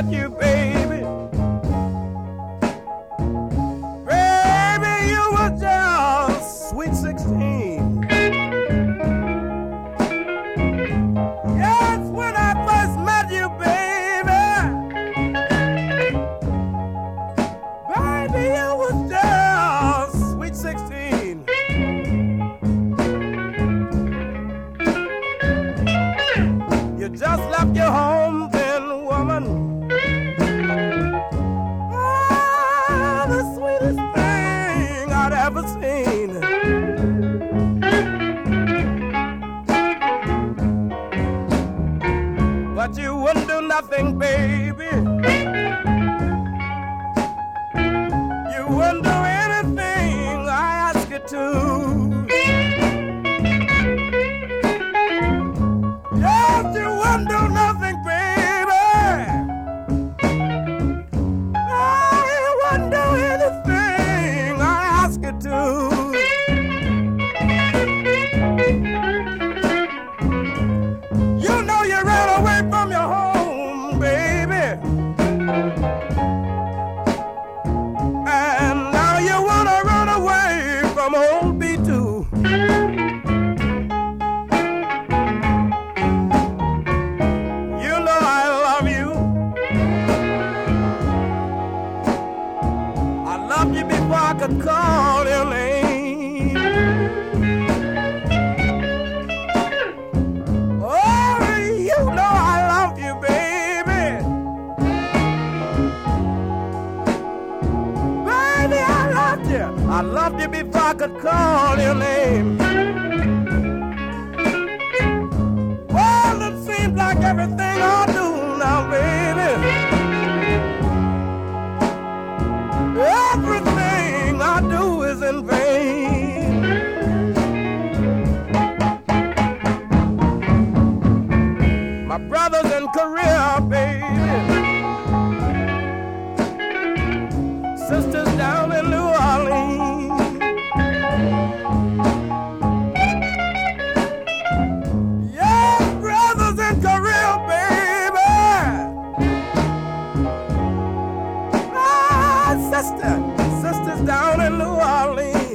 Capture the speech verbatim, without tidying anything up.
met you, baby, baby, you were just sweet sixteen. Yes, when I first met you, baby, baby, you was just sweet sixteen. You just left your home then, woman. Ah, the sweetest thing I'd ever seen. But you wouldn't do nothing, baby. You wouldn't do anything I ask you to. Yes, you wouldn't do nothing, baby. Oh, you wouldn't do anything I ask you to. You know you ran away from your home, baby, and now you wanna run away from old B two. You know I love you. I loved you before I could call your name. Oh, you know I love you, baby. Baby, I loved you. I loved you before I could call your name. Well, it seems like everything I do now, baby, everything I do is in vain. My brother's in Korea, baby, sisters down in New Orleans. Yeah, brothers in Korea, baby. Ah, sister, sisters down in New Orleans.